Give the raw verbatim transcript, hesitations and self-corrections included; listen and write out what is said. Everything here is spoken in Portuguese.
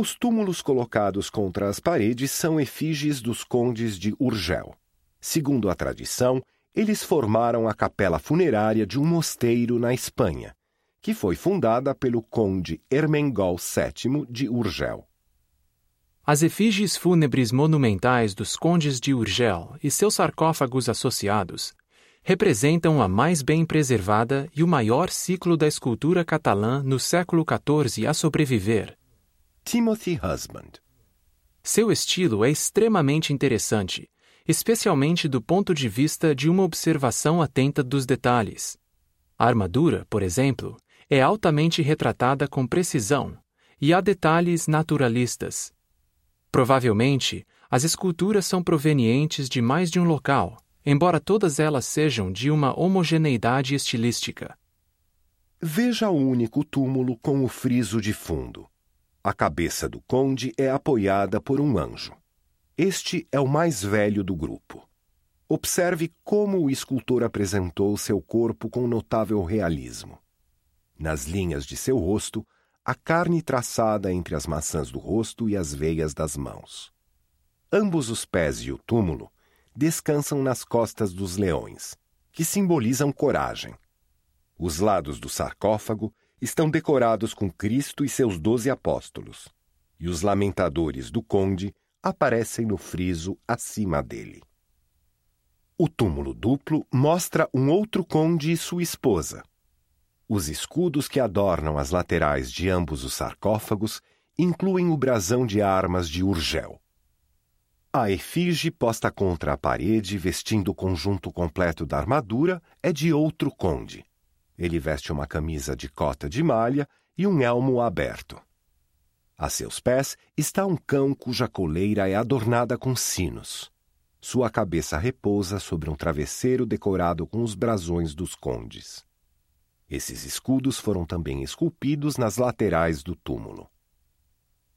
Os túmulos colocados contra as paredes são efígies dos condes de Urgel. Segundo a tradição, eles formaram a capela funerária de um mosteiro na Espanha, que foi fundada pelo conde Ermengol sétimo de Urgel. As efígies fúnebres monumentais dos condes de Urgel e seus sarcófagos associados representam a mais bem preservada e o maior ciclo da escultura catalã no século quatorze a sobreviver. Timothy Husband. Seu estilo é extremamente interessante, especialmente do ponto de vista de uma observação atenta dos detalhes. A armadura, por exemplo, é altamente retratada com precisão e há detalhes naturalistas. Provavelmente, as esculturas são provenientes de mais de um local, embora todas elas sejam de uma homogeneidade estilística. Veja o único túmulo com o friso de fundo. A cabeça do conde é apoiada por um anjo. Este é o mais velho do grupo. Observe como o escultor apresentou seu corpo com notável realismo. Nas linhas de seu rosto, a carne traçada entre as maçãs do rosto e as veias das mãos. Ambos os pés e o túmulo descansam nas costas dos leões, que simbolizam coragem. Os lados do sarcófago estão decorados com Cristo e seus doze apóstolos, e os lamentadores do conde aparecem no friso acima dele. O túmulo duplo mostra um outro conde e sua esposa. Os escudos que adornam as laterais de ambos os sarcófagos incluem o brasão de armas de Urgel. A efígie posta contra a parede, vestindo o conjunto completo da armadura, é de outro conde. Ele veste uma camisa de cota de malha e um elmo aberto. A seus pés está um cão cuja coleira é adornada com sinos. Sua cabeça repousa sobre um travesseiro decorado com os brasões dos condes. Esses escudos foram também esculpidos nas laterais do túmulo.